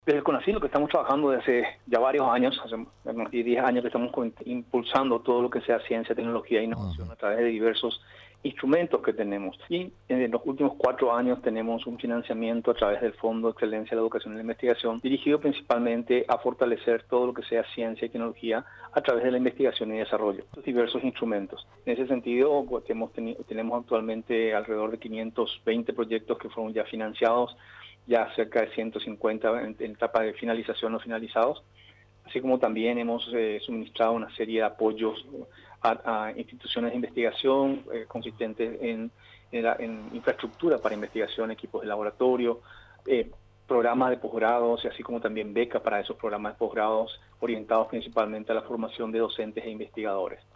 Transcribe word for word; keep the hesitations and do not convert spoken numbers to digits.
Desde el CONACYT, lo que estamos trabajando desde hace ya varios años, hace más de diez años que estamos impulsando todo lo que sea ciencia, tecnología e innovación uh-huh. a través de diversos instrumentos que tenemos. Y en los últimos cuatro años tenemos un financiamiento a través del Fondo de Excelencia de la Educación y la Investigación, dirigido principalmente a fortalecer todo lo que sea ciencia y tecnología a través de la investigación y desarrollo, diversos instrumentos. En ese sentido, pues, hemos teni- tenemos actualmente alrededor de quinientos veinte proyectos que fueron ya financiados, ya cerca de ciento cincuenta en, en etapa de finalización o finalizados, así como también hemos eh, suministrado una serie de apoyos a, a instituciones de investigación eh, consistentes en, en, la, en infraestructura para investigación, equipos de laboratorio, eh, programas de posgrados y así como también becas para esos programas de posgrados orientados principalmente a la formación de docentes e investigadores.